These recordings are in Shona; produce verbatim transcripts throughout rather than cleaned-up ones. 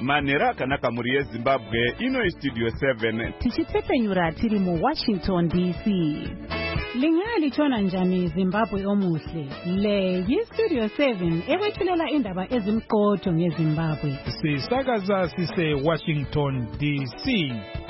manhero akanaka muri yezimbabwe ino istudio seven tichitsepenyura tiri mu Washington D C. Lingalitshona njani Zimbabwe omuhle? Le yistudio seven ekwethulela indaba ezimqotho ngeZimbabwe. Sisakaza sise Washington D C.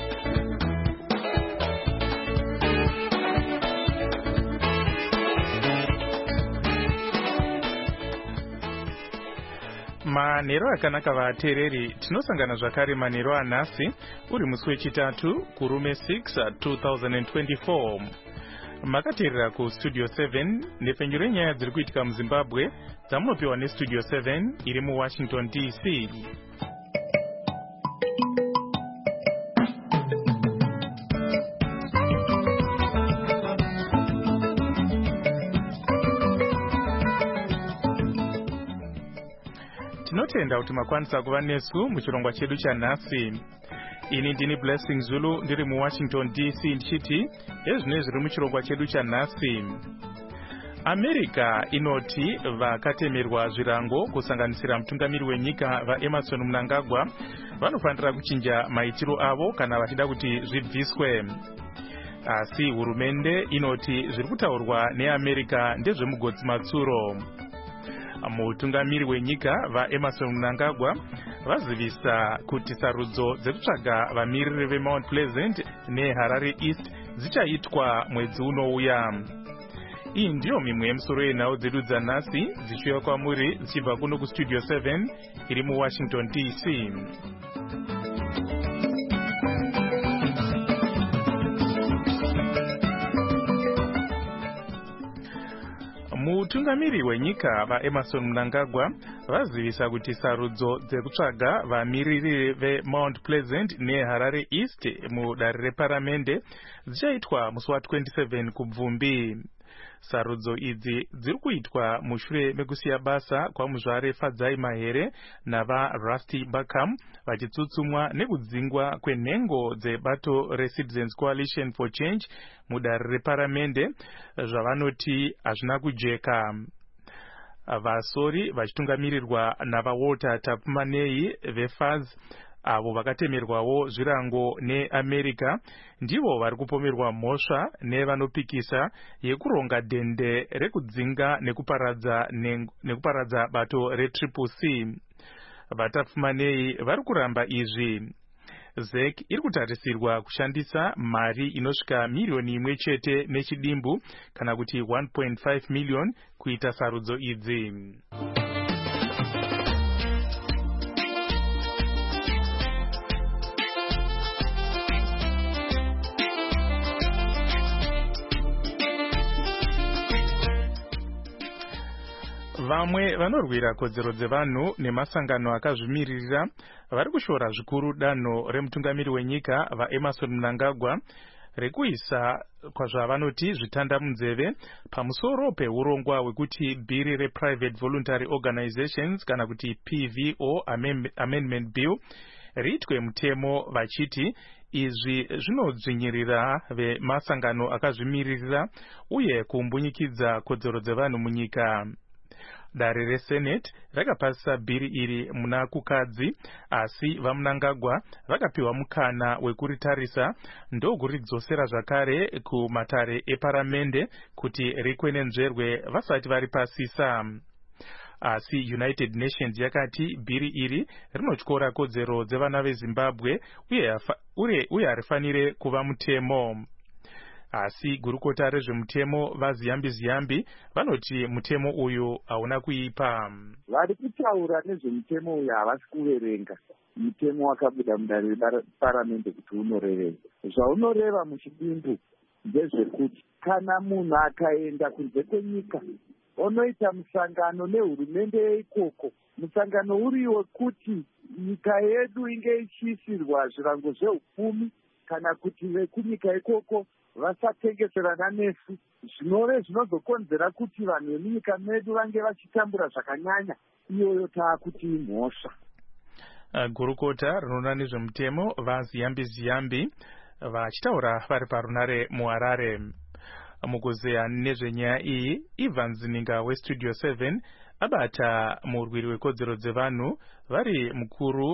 Manhero akanaka vateereri, tinosangana zvakare manhero anhasi uri musi wechitatu kurume six two thousand twenty-four. Makateerera ku Studio seven nepfenyu renyaya dziri kuitika muZimbabwe dzamunopiwa neStudio seven iri mu Washington D C. Tinotenda kuti makwanisa kuva nesu muchirongwa chedu chanhasi. Ini ndini Blessing Zulu ndiri mu Washington D C ndichiti ezvine zviri muchirongwa chedu chanhasi. America inoti vakatemerwa zvirango kusanganisira mutungamiri wenyika vaEmerson Mnangagwa vanofanira kuchinja maitiro avo kana vachida kuti zvibviswe. Asi hurumende inoti zviri kutaurwa neAmerica ndezvemugodzi matsuro. Mutungamiri wenyika vaEmerson Mnangagwa vazivisa kuti sarudzo dzekutsvaga vamiriri veMount Pleasant neHarare East dzichaitwa mwedzi unouya. Iyi ndiyo mimwe yemusoro yenhau dzedu dzanhasi dzichiuya kwamuri dzichibva kuno kuStudio seven iri mu Washington D C. Mutungamiri wenyika vaEmerson Mnangagwa vazivisa kuti sarudzo dzekutsvaga vamiriri veMount Pleasant neHarare East mudare reparamende dzichaitwa musi wa twenty-seven kubvumbi. Sarudzo idzi dziri kuitwa mushure mekusiya basa kwamuzvare Fadzai Mahere navaRusty Buckham vachitsutsumwa nekudzingwa kwenhengo dzebato reCitizens Coalition for Change mudare reparamende zvavanoti hazvina kujeka. Vasori vachitungamirirwa navaWalter Tapumanei veF A Z avo vakatemerwawo zvirango neAmerica ndivo vari kupomerwa mhosva nevanopikisa yekuronga dende rekudzinga nekuparadza nekuparadza bato reTriple C. Vatapumanei vari kuramba izvi. Z E C iri kutarisirwa kushandisa mari inosvika milioni imwe chete nechidimbu kana kuti one point five million kuita sarudzo idzi. Vamwe vanorwira kodzero dzevanhu nemasangano akazvimiririra vari kushora zvikuru danho remutungamiri wenyika vaEmerson Mnangagwa rekuisa kwazvavanoti zvitanda munzeve pamusoro peurongwa hwekuti bhiri rePrivate Voluntary Organizations kana kuti P V O Amendment Bill riitwe mutemo vachiti izvi zvinodzvinyirira vemasangano akazvimiririra uye kumbunyikidza kodzero dzevanhu munyika. Dare reSenate rakapasisa bhiri iri muna kukadzi asi vaMnangagwa vakapiwa mukana wekuritarisa ndokuridzosera zvakare kumatare eparamende kuti rikwenenzverwe vasati varipasisa. Asi United Nations yakati bhiri iri rinotyora kodzero dzevana veZimbabwe uye, uye harifanire kuva mutemo. Asi gurukota rezvemutemo vaZiyambi Ziyambi vanoti mutemo uyu hauna kuipa. Vari kutaura nezvemutemo uyu havasi kuverenga mutemo wakabuda mudare reparamende kuti unorevei. Zvaunoreva muchidimbu ndezvekuti kana munhu akaenda kunze kwenyika onoita musangano nehurumende yeikoko, musangano uri wekuti nyika yedu inge ichiisirwa zvirango zveupfumi kana kuti vekunyika ikoko vasatengeserana nesu, zvinove zvinozokonzera kuti vanhu vemunyika medu vange vachitambura zvakanyanya, iyoyo taakuti mhosva. Gurukota rinoona nezvemutemo vaZiyambi Ziyambi vachitaura vari parunare muHarare. Mukuzeya nezvenyaya iyi, Evans Ninga weStudio seven abata murwiri wekodzero dzevanhu vari mukuru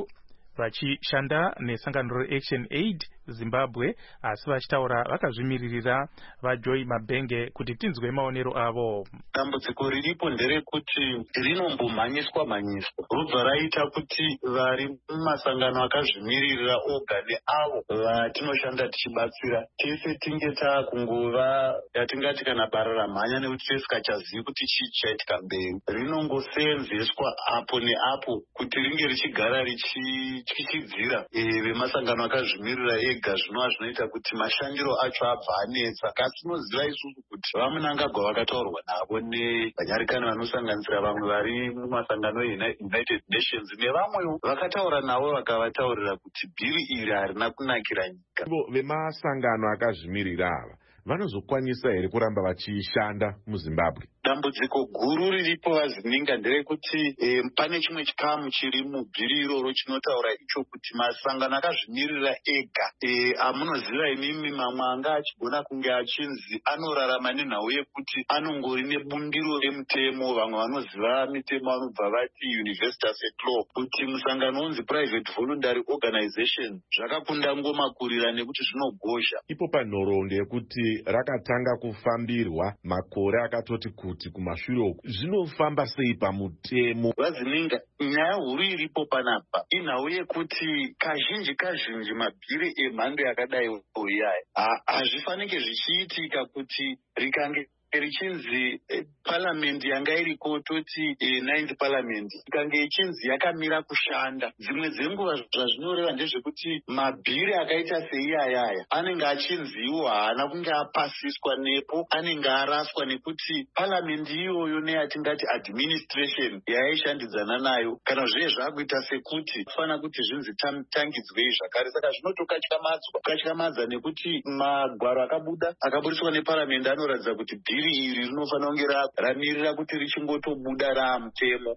vachishanda nesangano reAction Aid Zimbabwe asi vachitaura vakazvimiririra vaJoy Mabenge kuti tinzwe maonero avo. Dambudziko riripo nderekuti rinombomhanyiswa mhanyiswa robva raita kuti vari mumasangano akazvimiririra oga neavo vatinoshanda tichibatsira tese tinge taakungova yatingati kana bara ramhanya nekuti tisingachazivi kuti chii chaitika mberi. Rinongoseenzeswa apo neapo kuti ringe richigara richityisidzira vemasangano akazvimirira ega, zvinova zvinoita kuti mashandiro acho abva anetsa. Kasi tinoziva isusu kuti vaMunangagwa vakataurwa navo nevanyarikani vanosanganisira vamwe vari mumasangano eUnited Nations nevamwewo vakataura navo vakavataurira kuti bhiri iri harina kunakira nyika. Vemasangano akazvimirira ava vanozokwanisa here kuramba vachishanda muZimbabwe? Dambudziko guru riripo vazininga nderekuti e, pane chimwe chikamu chiri mubhiri iroro chinotaura icho kuti masangano akazvimirira ega e, amunoziva imimi mamwe anga achigona kunge achinzi anorarama nenhau yekuti anongori nebundiro remutemo. Vamwe vanoziva mitemo vanobva vati University Asset Law, kuti musangano unzi Private Voluntary Organization zvakakunda ngomakurira nekuti zvinogozha. Ipo panhoroondo yekuti rakatanga kufambirwa makore akatoti kuti kumashure uku zvinofamba sei pamutemo? Vazininga nyaya huru iripo panapa inhau yekuti kazhinji kazhinji mabhiri emhando yakadai oyaya hazvifanike zvichiitika kuti rikange richinzi eh, parliament yanga iriko toti eh, ninth parliament ikange ichinzi yakamira kushanda. Dzimwe dzenguva zvazvinoreva ndezvekuti mabhiri akaita seiyayaya anenge achinziwo haana kunge apasiswa nepo, anenge araswa nekuti parliament iyoyo neyatingati administration yaishandidzana nayo kana zviye zvakuita sekuti kufana kuti zvinzi tangidzwei zvakare. Saka zvinotokatyamadzwa kukatyamadza nekuti magwaro akabuda akaburiswa neparliament anoratidza kuti bhiri iri rinofanira kunge ramirira kuti richingotobuda raamutemo.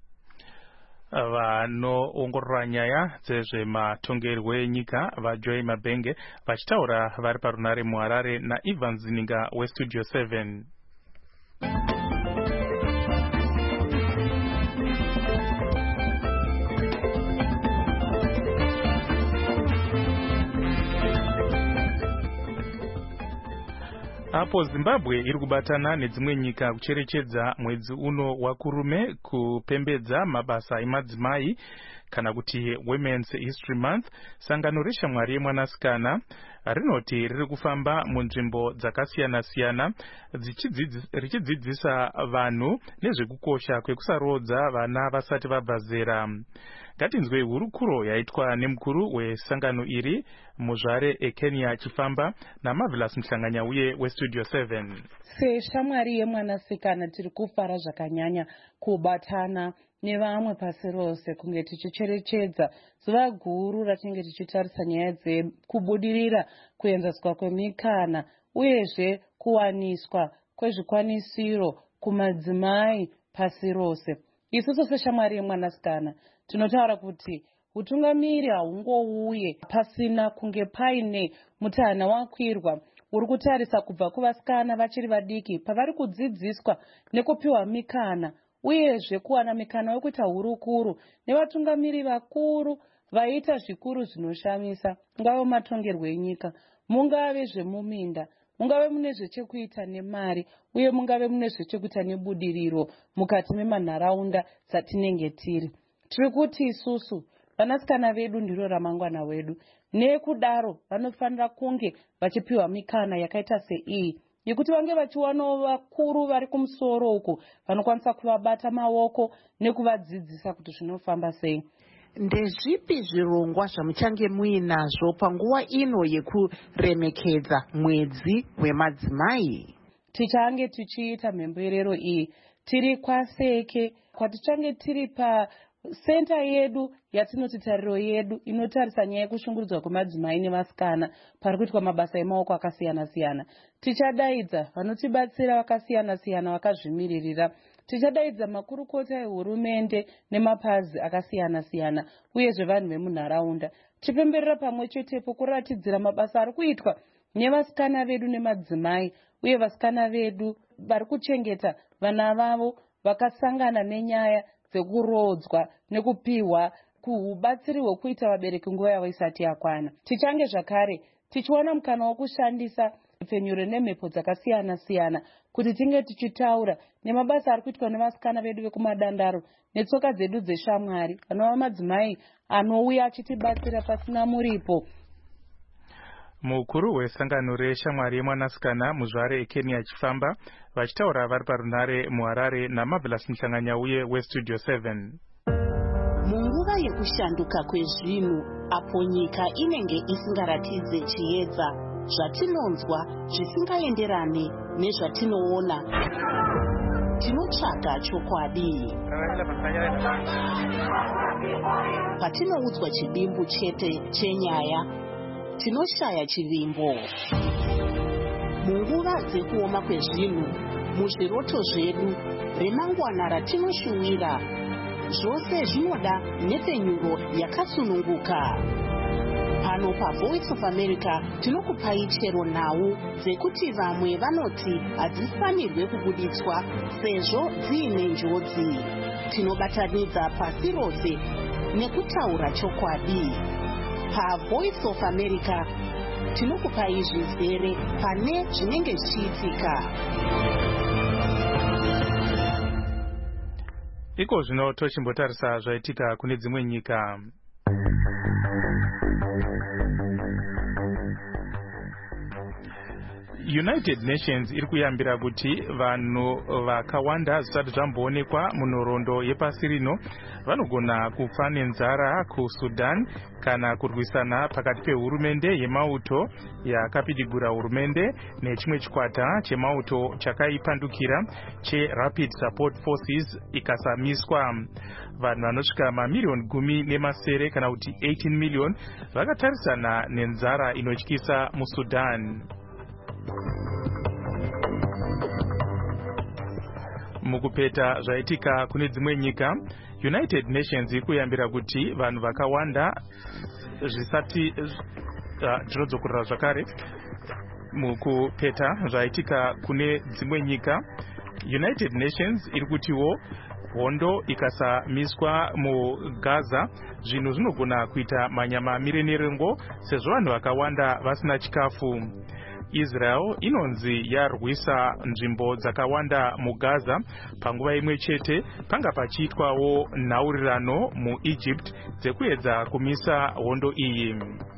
Vanoongorora nyaya dzezvematongerwo enyika vaJoy Mabenge vachitaura vari parunare muHarare naIvan Zininga weStudio seven. Apo Zimbabwe iri kubatana nedzimwe nyika kucherechedza mwedzi uno wakurume kupembedza mabasa emadzimai kana kuti Women's History Month. Sangano reshamwari yemwanasikana rinoti riri kufamba munzvimbo dzakasiyana-siyana richidzidzisa vanhu nezvekukosha kwekusarodza vana vasati vabva zera. Ngatinzwe hurukuro yaitwa nemukuru wesangano iri muzvare eKenya Chifamba naMarvelous Mhlanganya uye weStudio seven. Seshamwari yemwanasikana tiri kufara zvakanyanya kubatana nevamwe pasi rose kunge tichicherechedza zuva guru ratinge tichitarisa nyaya dzekubudirira kuenzaswa kwemikana uyezve kuwaniswa kwezvikwanisiro kumadzimai pasi rose. Isusu seshamwari yemwanasikana tinotaura kuti utungamiri haungouye pasina kunge paine mutana wakwirwa uri kutarisa kubva kuvasikana vachiri vadiki pavari kudzidziswa nekupiwa mikana uyezve kuwana mikana wekuita hurukuru nevatungamiri vakuru vaita zvikuru zvinoshamisa, mungave matongerwo enyika, mungave zvemuminda, mungave mune zvechekuita nemari uye mungave mune zvechekuita nebudiriro mukati memanharaunda dzatinenge tiri. Tiri kuti isusu vanasikana vedu ndiro ramangwana wedu, nekudaro vanofanira kunge vachipiwa mikana yakaita seiyi yekuti vange vachiwanawo vakuru vari kumusoro uku vanokwanisa kuvabata maoko nekuvadzidzisa kuti zvinofamba sei. Ndezvipi zvirongwa zvamuchange muinazvo panguva ino yekuremekedza mwedzi wemadzimai? Tichange tichiita mhemberero iyi tiri kwaseke kwatichange tiri pa senta yedu yatinoti tariro yedu inotarisa nyaya yekushungurudzwa kwemadzimai nevasikana pari kuitwa mabasa emaoko akasiyana-siyana. Tichadaidza vanotibatsira vakasiyana-siyana vakazvimiririra. Tichadaidza makurukota ehurumende nemapazi akasiyana-siyana uyezve vanhu vemunharaunda. Tipemberera pamwe chetepo kuratidzira mabasa ari kuitwa nevasikana vedu nemadzimai uye vasikana vedu vari kuchengeta vana vavo vakasangana nenyaya dzekurodzwa nekupiwa kuubatsiri hwekuita vabereki nguva yavo isati yakwana. Tichange zvakare tichiwana mukana wokushandisa pfenyuro nemhepo dzakasiyana siyana kuti tinge tichitaura nemabasa ari kuitwa nevasikana vedu vekumadandaro netsoka dzedu dzeshamwari vanova madzimai anouya achitibatsira pasina muripo. Mukuru wesangano reshamwari yemwanasikana muzvare eKenya achifamba vachitaura vari parunhare muHarare naMarvelous Mhlanganya uye weStudio seven. Munguva yekushanduka kwezvinhu apo nyika inenge isingaratidze chiedza, zvatinonzwa zvisingaenderane nezvatinoona, tinotsvaga chokwadi. Patinoudzwa chidimbu chete chenyaya, tinoshaya chivimbo. Munguva dzekuoma kwezvinhu, muzviroto zvedu, remangwana ratinoshuwira, zvose zvinoda nepfenyuro yakasununguka. Pano paVoice of America tinokupai chero nhau dzekuti vamwe vanoti hadzifanirwe kubuditswa sezvo dziine njodzi. Tinobatanidza pasi rose nekutaura chokwadi. PaVoice of America tinokupai zvizere pane zvinenge zvichiitika. Iko zvino tochimbotarisa zvaitika kune dzimwe nyika. United Nations iri kuyambira kuti vanhu vakawanda zvisati zvamboonekwa munhoroondo yepasi rino vanogona kufa nenzara kuSudan kana kurwisana pakati pehurumende yemauto yakapidigura hurumende nechimwe chikwata chemauto chakaipandukira cheRapid Support Forces ikasamiswa. Vanhu vanosvika mamiliyoni gumi nemasere kana kuti eighteen million vakatarisana nenzara inotyisa muSudan. Mukupeta zvaitika kune dzimwe nyika, United Nations iri kuyambira kuti vanhu vakawanda zvisati ndinodzokorera uh, zvakare. Mukupeta zvaitika kune dzimwe nyika, United Nations iri kutiwo hondo ikasamiswa muGaza zvinhu zvinogona kuita manyama mirenerengo sezvo vanhu vakawanda vasina chikafu. Israel inonzi yarwisa nzvimbo dzakawanda muGaza panguva imwe chete panga pachiitwawo nhaurirano muEgypt dzekuedza kumisa hondo iyi.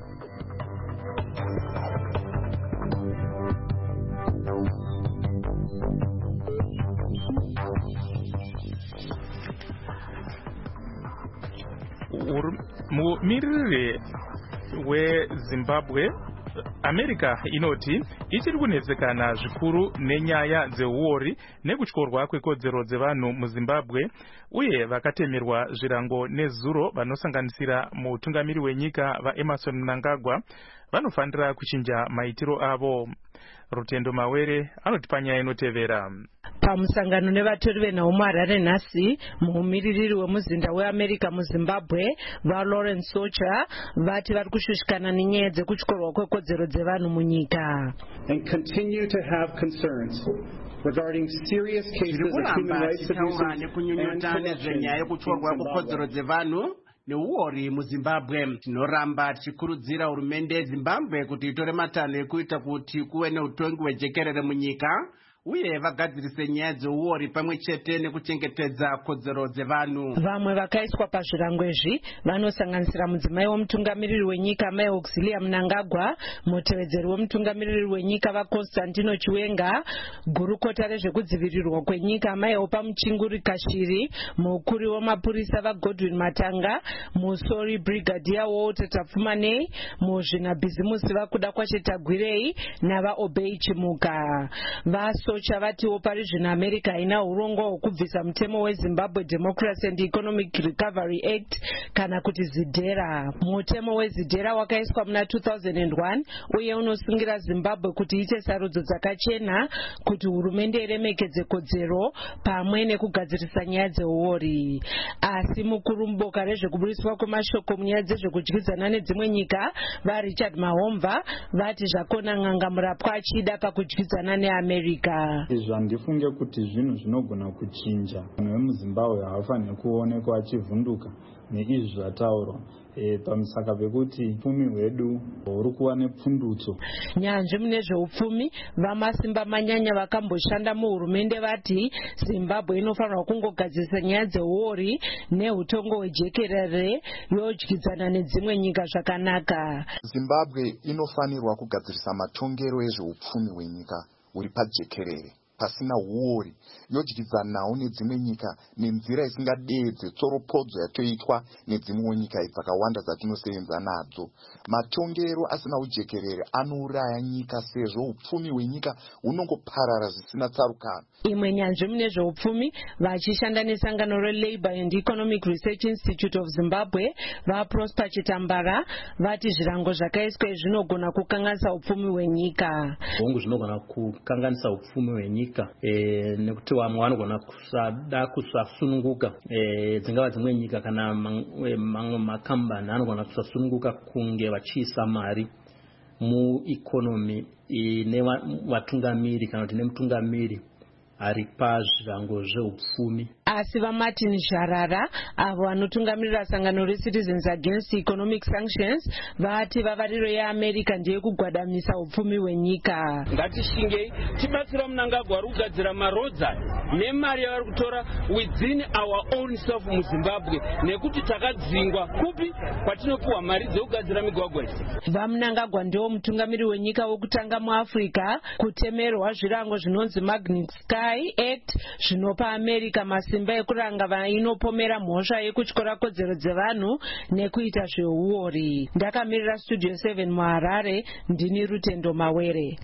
Mumiririri weZimbabwe America inoti ichiri kunetsekana zvikuru nenyaya dzeuori nekutyorwa kwekodzero dzevanhu muZimbabwe uye vakatemerwa zvirango nezuro vanosanganisira mutungamiri wenyika vaEmerson Mnangagwa vanofanira kuchinja maitiro avo. Rutendo Mawere anoti panyaya inotevera. Pamusangano nevatori venhau muHarare nhasi, mumiririri wemuzinda weAmerica muZimbabwe vaLawrence Socha vati vari kushushikana nenyaya dzekutyorwa kwekodzero dzevanhu munyika. And continue to have concerns regarding serious cases of human rights abuse and neuori muZimbabwe. Tinoramba tichikurudzira hurumende yeZimbabwe kuti itore matanho ekuita kuti kuve neutongi hwejekerere munyika uye vagadzirise nyaya dzeuori pamwe chete nekuchengetedza kodzero dzevanhu. Vamwe vakaiswa pazvirango izvi vanosanganisira mudzimai womutungamiriri wenyika Mai Auxilia Mnangagwa, mutevedzeri womutungamiriri wenyika vaConstantino Chiwenga, gurukota rezvekudzivirirwa kwenyika Mai Opa Muchinguri Kashiri, mukuru wemapurisa vaGodwin Matanga, musori Brigadier Walter Tafumanei, muzvinabhizimusi vakuda kwachetagwirei navaObei Chimuka. Vaso chavatiwo pari zvino America haina urongwa hwekubvisa mutemo weZimbabwe Democracy and Economic Recovery Act kana kuti ZIDERA. Mutemo weZIDERA wakaiswa muna two thousand one uye unosungira Zimbabwe kuti iite sarudzo dzakachena kuti hurumende iremekedze kodzero pamwe nekugadzirisa nyaya dzeuori. Asi mukuru muboka rezvekubudiswa kwemashoko munyaya dzezvekudyidzana nedzimwe nyika vaRichard Mahomva vati zvakona n'anga murapwa achida pakudyidzana neAmerica. wenyika. Zvandifunge kuti zvinhu zvinogona kuchinja. Vanhu vemuZimbabwe havafaniri kuonekwa vachivhunduka neizvi zvataurwa. E, pamusaka pekuti upfumi hwedu huri kuva nepfundutso. Nyanzvi mune zveupfumi vamasimba manyanya vakamboshanda muhurumende vati Zimbabwe inofanirwa kungogadzirisa nyaya dzeuori neutongo hwejekerere yodyidzana nedzimwe nyika zvakanaka. Zimbabwe inofanirwa kugadzirisa matongero ezveupfumi hwenyika huri pajekerere pasina uori, yodyidzanawo nedzimwe nyika nenzira isingadeedze tsoropodzo yatoitwa nedzimwe nyika dzakawanda dzatinosevenza nadzo. Matongero asina ujekerere anouraya nyika sezvo upfumi hwenyika hunongoparara zvisina tsarukano. Imwe nyanzvi mune zveupfumi vachishanda nesangano reLabour and Economic Research Institute of Zimbabwe vaProsper Chitambara vati zvirango zvakaiswa zvinogona kukanganisa upfumi hwenyika. Hongu zvinogona kukanganisa upfumi hwenyika e, nekuti vamwe vanogona kusada kusasununguka e, dzingava dzimwe nyika kana mamwe makambani anogona kusasununguka kunge vachiisa mari muikonomi ine vatungamiri kana kuti nemutungamiri ari pazvirango zveupfumi. Asi vaMartin Zharara avo vanotungamirira sangano reCitizens Against Economic Sanctions vati vavariro yeAmerica ndiye kugwadamisa upfumi hwenyika. Ngatishingei tibatsira Mnangagwa ari kugadzira marodza nemari yavari kutora within our own self muZimbabwe nekuti takadzingwa kupi kwatinopuwa mari dzekugadzira migwagwa idzi. VaMnangagwa ndiwo mutungamiri wenyika wokutanga muAfrica kutemerwa zvirango zvinonzi Magnitsky Act zvinopa America masimba ekuranga vainopomera mhosva yekutyora kodzero dzevanhu nekuita zveuori. Ndakamirira Studio seven muHarare, ndini Rutendo Mawere.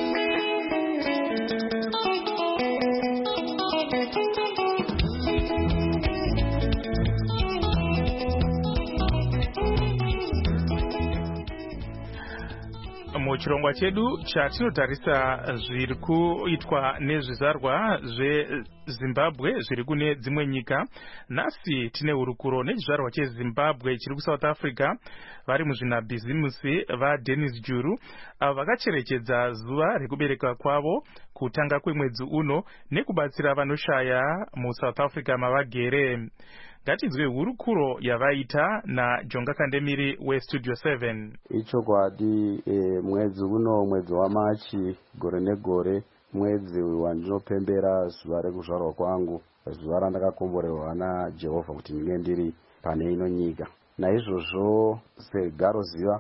Muchirongwa chedu chatinotarisa zviri kuitwa nezvizvarwa zveZimbabwe zviri kune dzimwe nyika. Nhasi tine hurukuro nechizvarwa cheZimbabwe chiri kuSouth Africa vari muzvinabhizimusi vaDennis Juru avo vakacherechedza zuva rekubereka kwavo kutanga kwemwedzi uno nekubatsira vanoshaya muSouth Africa mavagere. Ngatinzwe hurukuro yavaita naJonga Kandemiri weStudio seven. Ichokwadi e, mwedzi uno mwedzi waMachi gore negore mwedzi wandinopembera zuva rekuzvarwa kwangu, zuva randakakomborerwa naJehovha kuti ndinge ndiri pane ino nyika. Naizvozvo segaro ziva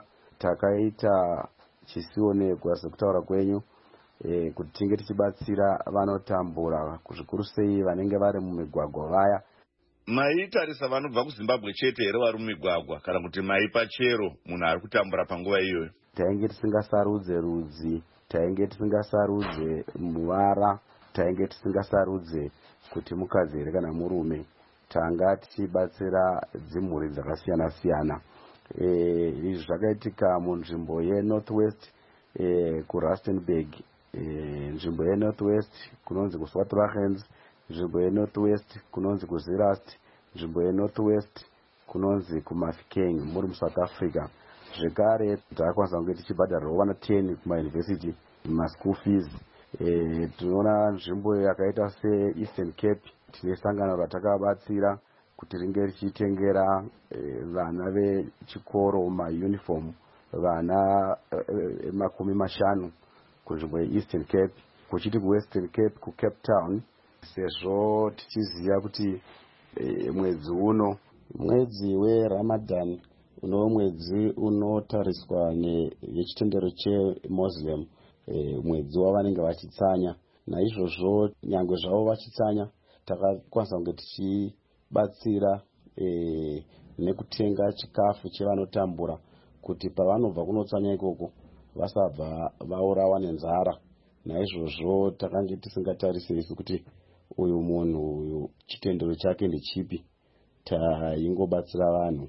takaita chisionekwa sekutaura kwenyu e, kuti tinge tichibatsira vanotambura zvikuru sei vanenge vari mumigwagwa vaya. Maitarisa vanobva kuZimbabwe chete here vari mumigwagwa kana kuti maipa chero munhu ari kutambura panguva iyoyo? Tainge tisingasarudze rudzi, tainge tisingasarudze muvara, tainge tisingasarudze kuti mukadzi here kana murume. Tanga tichibatsira dzimhuri dzakasiyana siyana. Izvi e, zvakaitika munzvimbo yeNorthwest e, kuRustenburg, e, nzvimbo yeNorthwest kunonzi kuSwartlagens, nzvimbo yeNorthwest kunonzi kuZerust, nzvimbo yeNorthwest kunonzi kuMafeking muri muSouth Africa. Zvekare takakwanisa kunge tichibhadharirawo vana ten kumauniversity maschool fees. E, tinoona nzvimbo yakaita seEastern Cape tine sangano ratakabatsira kuti ringe richitengera e, vana vechikoro mauniform vana e, makumi mashanu kunzvimbo yeEastern Cape. Kuchiti kuWestern Cape kuCape Town, sezvo tichiziva kuti e, mwedzi uno mwedzi weRamadan uno mwedzi unotariswa nechitendero cheMuslim, e, mwedzi wavanenge vachitsanya. Naizvozvo nyangwe zvavo vachitsanya takakwanisa kunge tichibatsira e, nekutenga chikafu chevanotambura kuti pavanobva kunotsanya ikoko vasabva vaurawa nenzara. Naizvozvo takange tisingatarisi kuti uyu munhu uyu chitendero chake ndechipi, taingobatsira vanhu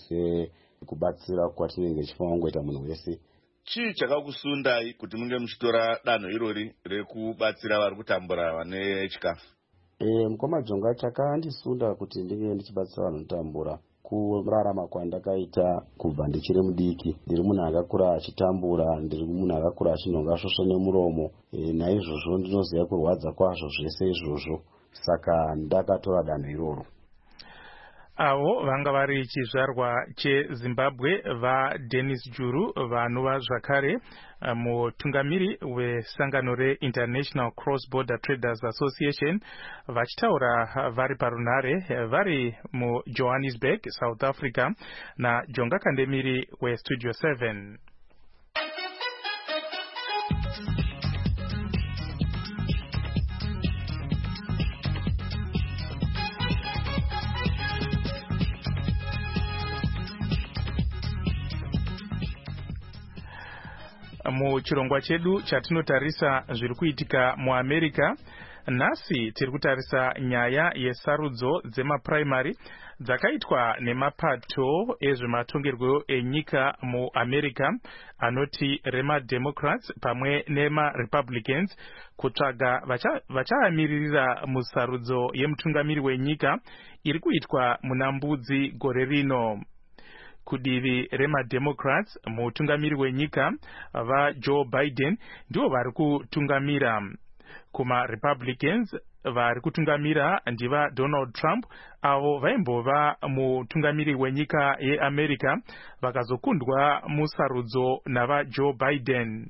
sekubatsira kwatinenge chifanira kungoita munhu wese. Chii chakakusundai kuti munge muchitora danho irori rekubatsira vari kutambura vane chikafu? E, mukoma Jonga chakandisunda kuti ndinge ndichibatsira vanhu kutambura kurarama kwandakaita kubva ndichiri mudiki. Ndiri munhu akakura achitambura, ndiri munhu akakura achinhonga svosvo nemuromo. E, naizvozvo ndinoziva kurwadza kwazvo zvese izvozvo, saka ndakatora danho iroro. Avo vanga vari chizvarwa cheZimbabwe vaDennis Juru vanova zvakare mutungamiri wesangano reInternational Cross Border Traders Association vachitaura vari parunhare vari muJohannesburg, South Africa naJonga Kandemiri weStudio seven. Muchirongwa chedu chatinotarisa zviri kuitika muAmerica, nhasi tiri kutarisa nyaya yesarudzo dzemapuraimari dzakaitwa nemapato ezvematongerwo enyika muAmerica anoti remaDemocrats pamwe nemaRepublicans kutsvaga vachamiririra musarudzo yemutungamiri wenyika iri kuitwa muna Mbudzi gore rino. Kudivi remaDemocrats mutungamiri wenyika vaJoe Biden ndivo vari kutungamira. KumaRepublicans vari kutungamira ndiva Donald Trump avo vaimbova mutungamiri wenyika yeAmerica vakazokundwa musarudzo navaJoe Biden.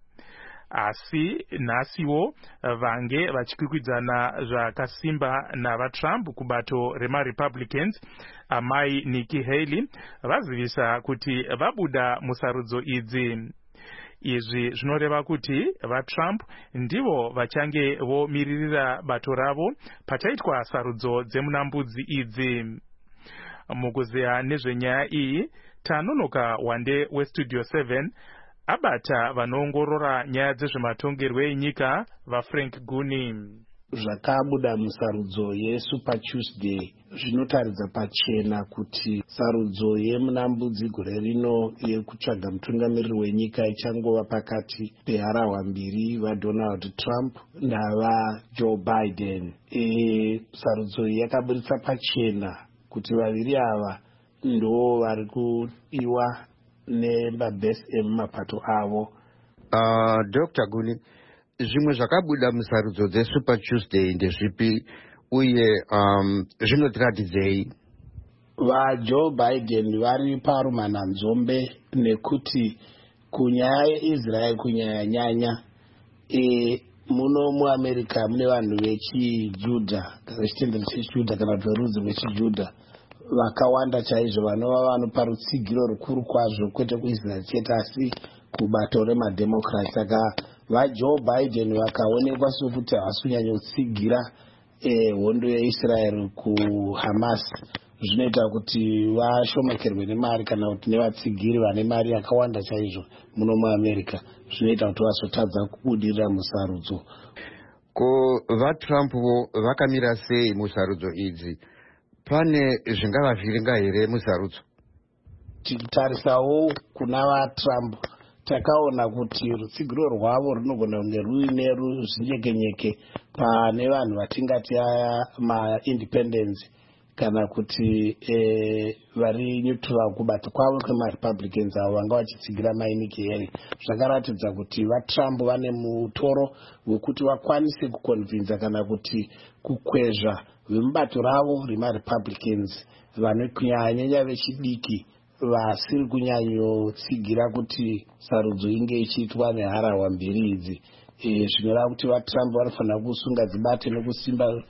Asi nhasiwo vange vachikwikwidzana zvakasimba navaTrump kubato remaRepublicans, amai Nikki Haley vazivisa kuti vabuda musarudzo idzi. Izvi zvinoreva kuti vaTrump ndivo vachange vomiririra bato ravo pachaitwa sarudzo dzemunambudzi idzi. Mukuzeya nezvenyaya iyi tanonoka wande weStudio seven abata vanoongorora nyaya dzezvematongerwo enyika vaFrank Guni. Zvakabuda musarudzo yeSuper Tuesday zvinotaridza pachena kuti sarudzo yemunambudzi gore rino yekutsvaga mutungamiriri wenyika ichangova pakati peharahwa mbiri vaDonald Trump navaJoe Biden. E, sarudzo iyi yakaburitsa pachena kuti vaviri ava ndo vari kudiwa nemabhesi emumapato avo. Uh, Doctor Guni, zvimwe zvakabuda musarudzo dzeSuper Tuesday ndezvipi uye um, zvinotiratidzei? VaJoe Biden vari parumananzombe nekuti kunyaya yeIsrael kunyanya nyanya e, muno muAmerica mune vanhu vechijudha vechitendero chejudha kana kuti verudzi rwechijudha vakawanda chaizvo vanova vanopa rutsigiro rukuru kwazvo kwete kuIsrael chete asi kubato remaDemocrats. Saka vaJoe Biden vakaonekwa sokuti havasi kunyanya kutsigira hondo eh, yeIsrael kuHamas zvinoita kuti vashomekerwe nemari kana kuti nevatsigiri vane mari yakawanda chaizvo muno muAmerica, zvinoita kuti vazotadza kubudirira musarudzo. Ko vaTrump vakamira sei musarudzo idzi? Pane zvingavavhiringa here musarudzo? Tikitarisawo kuna vaTrump takaona kuti rutsigiro rwavo runogona kunge ruine ruzvinyekenyeke pane vanhu vatingati aya maindependence kana kuti e, vari neutral kubata kwavo kwemaRepublicans avo vanga vachitsigira maNikki Haley. Zvakaratidza kuti vaTrump vane mutoro wekuti vakwanise kukonvinza kana kuti kukwezva vemubato ravo remaRepublicans vanokunyanya vechidiki vasiri kunyanyotsigira kuti sarudzo inge ichiitwa neharahwa mbiri idzi. E, zvinoreva kuti vaTrump vanofanira kusunga dzibate nekusimba.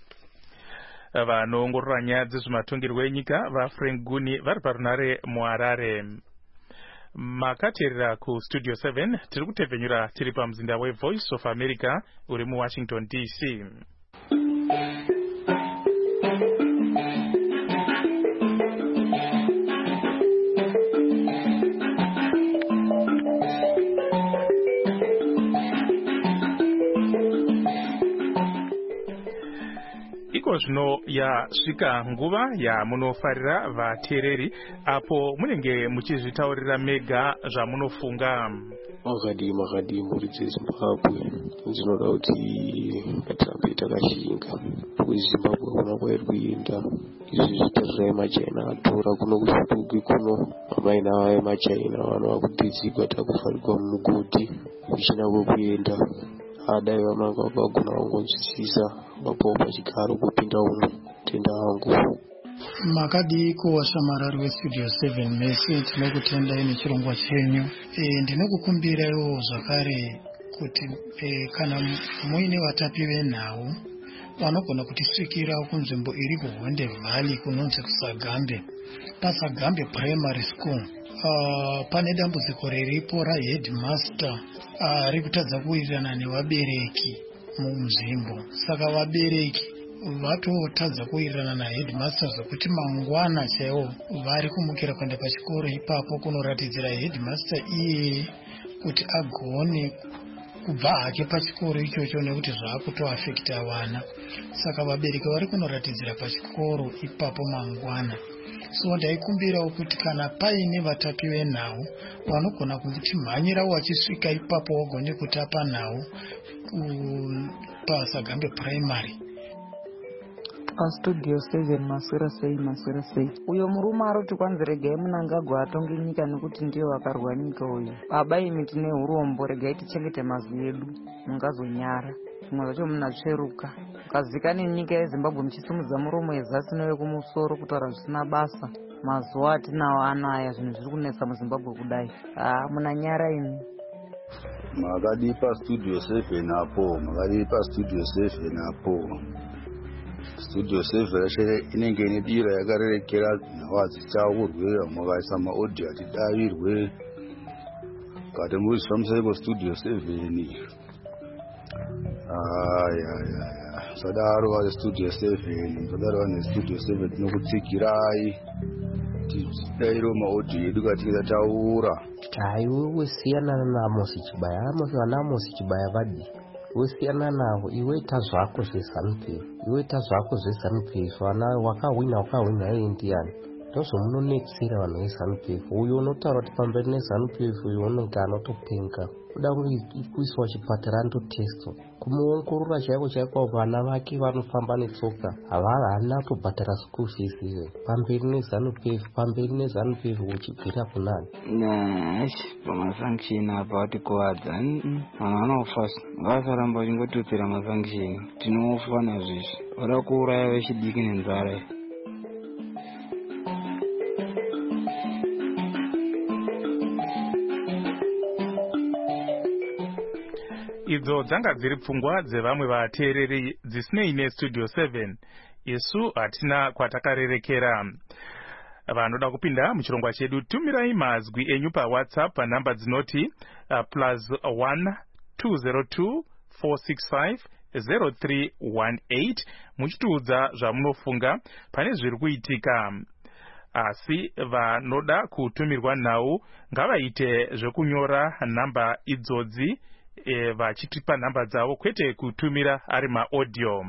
Vanoongorora nyaya dzezvematongerwo enyika vaFrank Guni vari parunhare muHarare. Makateerera kuStudio seven tiri kutevhenyura tiri pamuzinda weVoice of America uri muWashington D C. Zvino yasvika nguva yamunofarira vateereri apo munenge muchizvitaurira mega zvamunofunga. Makadi makadi muri dzeZimbabwe ndinoda kuti Trump takashinga kuzimbabwe kuna kwairi kuenda izvi zvitarira emachaina atora kuno kufutuki kuno amaina ava emachaina vanova kudzidzigwa takufarikwa mumugodi kuchina kwekuenda adai vamanga vakagona vangonzwisisa vapawo pachigaro kupinda umwe tenda hangu. Makadiko washamarari westudio seven mese tinokutendai nechirongwa chenyu. E, ndinokukumbiraiwo zvakare kuti e, kana muine vatapi venhau vanogona kutisvikira kunzvimbo iri kuHonde Valley kunonzi kuSagambe. PaSagambe Primary School uh, pane dambudziko riripo raheadmaster uh, rikutadza kuwirirana nevabereki munzvimbo. Saka vabereki vatotadza kuwirirana naheadmaster zvokuti mangwana chaiwo vari kumukira kuenda pachikoro ipapo kunoratidzira headmaster iye kuti agone kubva hake pachikoro ichocho nekuti zvaakutoafekta vana. Saka vabereki vari kunoratidzira pachikoro ipapo mangwana. So ndaikumbirawo kuti kana paine vatapi venhau vanogona kuti mhanyirawo vachisvika ipapo vagone kutapa nhau paSagambe Primary. Pastudio seven maswera sei maswera sei. Uyo murume aroti kwanzi regai Mnangagwa atonge nyika nekuti ndiyo vakarwa nyika uyu. Baba imi tine urombo, regai tichengete mazwi edu mungazonyara. Zvimwe zvacho munatsveruka. Ukazikane nyika yeZimbabwe muchisimudza muromo yezasi newekumusoro kutaura zvisina basa. Mazuva atinawo anaya zvinhu zviri kunetsa muZimbabwe kudai. Ah, munanyara imi. Makadi pastudio seven apo, makadi pastudio seven apo. Studio seven inenge ine dira yakarerekera nhawa dzichaurwe makaisa maaudio atidavirwe kati muzifamusaipo studio seven. Ayayaya sadaro vane studio seven sadaro vane studio seven tinokutsigirai tidairo maaudio edu katikita taura. Hai wesiyana naAmosi Chibaya. Amosi vana Amosi Chibaya vadi wesiyana navo, iwe ita zvako zveZANU-PF, iwe ita zvako zveZANU-PF, vana wakawina wakawina iye ndiani ndozvomunonetsera vanhu veZANU-PF. Uyo unotaura kuti pamberi neZANU-PF uyo unenge anotopenga kuda kuiswa chipatara andotestwa kumuongorora chaiko chaiko vana vake vanofamba netsoka havana kutobhadhara school fees iwe pamberi neZANU-PF pamberi neZANU-PF uchibvira kunani. Nashi pamasanction apa vatikuwadza vanhu vanofa vasaramba vachingotopera masanction tinofa nazvizvi vada kuuraya vechidiki nenzara. Idzo dzanga dziri pfungwa dzevamwe vateereri dzisinei nestudio seven. Isu hatina kwatakarerekera. Vanoda kupinda muchirongwa chedu tumirai mazwi enyu paWhatsApp panhamba dzinoti uh, plus one two zero two four six five zero three one eight muchitiudza zvamunofunga pane zviri kuitika. Asi vanoda kutumirwa nhau ngavaite zvekunyora nhamba idzodzi E, vachitipa nhamba dzavo kwete kutumira ari maaudio.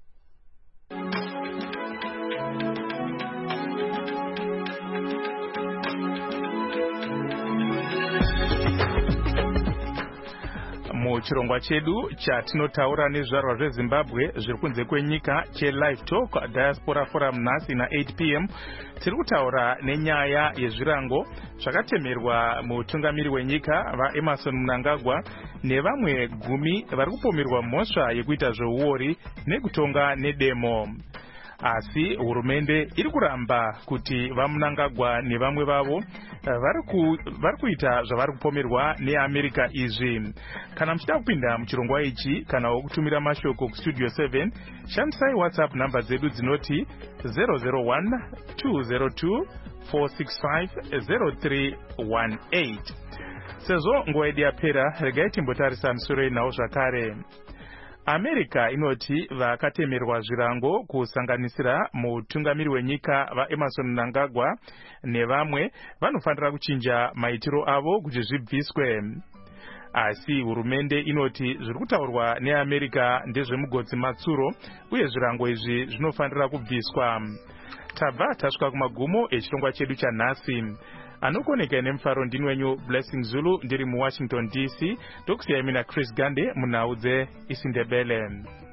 Muchirongwa chedu chatinotaura nezvarwa zveZimbabwe zviri kunze kwenyika cheLive Talk Diaspora Forum nhasi na eight p m tiri kutaura nenyaya yezvirango zvakatemerwa mutungamiri wenyika vaEmmerson Mnangagwa nevamwe gumi vari kupomerwa mhosva yekuita zveuori nekutonga nedemo. Asi hurumende iri kuramba kuti vaMnangagwa nevamwe vavo vari kuita zvavari kupomerwa neAmerica izvi. Kana muchida kupinda muchirongwa ichi kana wokutumira mashoko kustudio seven, shandisai WhatsApp namba dzedu dzinoti zero zero one two zero two four six five zero three one eight. Sezvo nguva yedu yapera, regai timbotarisa musoro nawo zvakare. America inoti vakatemerwa zvirango kusanganisira mutungamiri wenyika vaEmmerson Mnangagwa nevamwe vanofanira kuchinja maitiro avo kuti zvibviswe. Asi hurumende inoti zviri kutaurwa neAmerica ndezvemugodzi matsuro uye zvirango izvi zvinofanira kubviswa. Tabva tasvika kumagumo echirongwa chedu chanhasi. Anokoneka nemufaro ndini wenyu Blessing Zulu ndiri muWashington D C. Tokusiyai mina Chris Gande munhau dzeIsiNdebele.